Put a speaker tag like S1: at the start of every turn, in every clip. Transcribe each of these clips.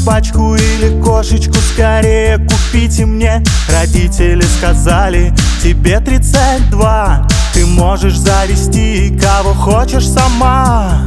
S1: собачку или кошечку скорее купите мне. Родители сказали, тебе 32, ты можешь завести кого хочешь сама.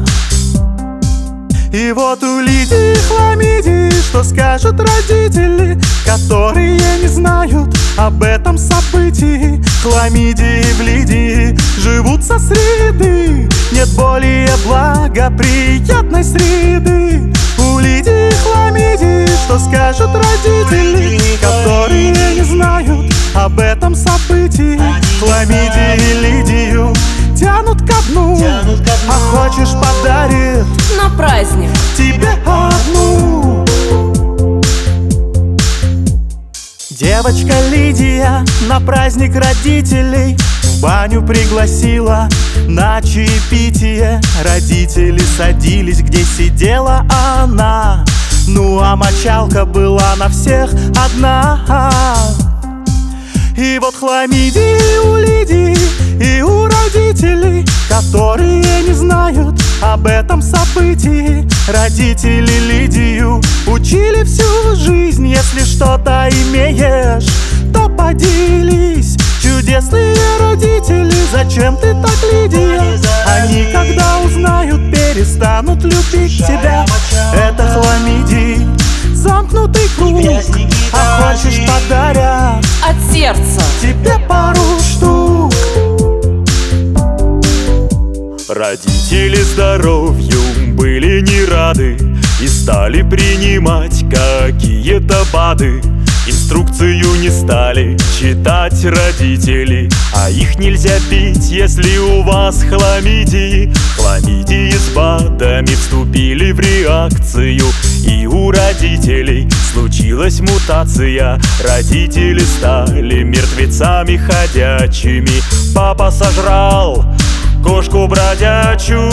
S1: И вот у Лидии хламидии, что скажут родители, которые не знают об этом событии. Хламидии в Лидии живут со среды, нет более благоприятной среды. У Лидии хламидии, что скажут родители, которые не знают об этом событии. Хламидии Лидию тянут ко дну, а хочешь подарит
S2: на праздник
S1: тебе одну. Девочка Лидия на праздник родителей в баню пригласила на чаепитие. Родители садились, где сидела она, ну а мочалка была на всех одна. И вот хламидии у Лидии и у родителей, которые не знают об этом событии. Родители Лидию учили всю жизнь: если что-то имеешь, то поделись. Чудесные родители, зачем ты так, Лидия? Они, когда узнают, перестанут любить тебя. Это хламидии, замкнутый круг, а хочешь подарят
S2: от сердца
S1: тебе пару штук.
S3: Родители здоровью были не рады и стали принимать какие-то БАДы. Инструкцию не стали читать родители, а их нельзя пить, если у вас хламидии. Хламидии с БАДами вступили в реакцию, и у родителей случилась мутация. Родители стали мертвецами ходячими. Папа сожрал кошку бродячую.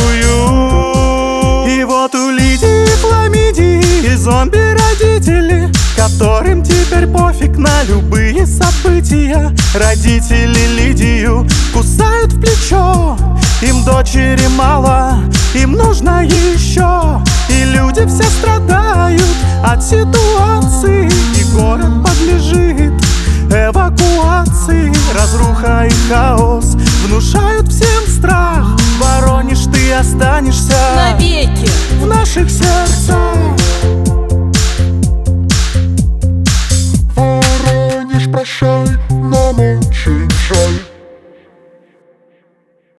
S1: И вот у Лидии хламидии зомби-родители, которым теперь пофиг на любые события. Родители Лидию кусают в плечо, им дочери мало, им нужно еще. И люди все страдают от ситуации, и город подлежит эвакуации. Разруха и хаос внушают всем страх. Воронеж, ты останешься
S2: навеки
S1: в наших сердцах.
S4: Воронеж, прощай.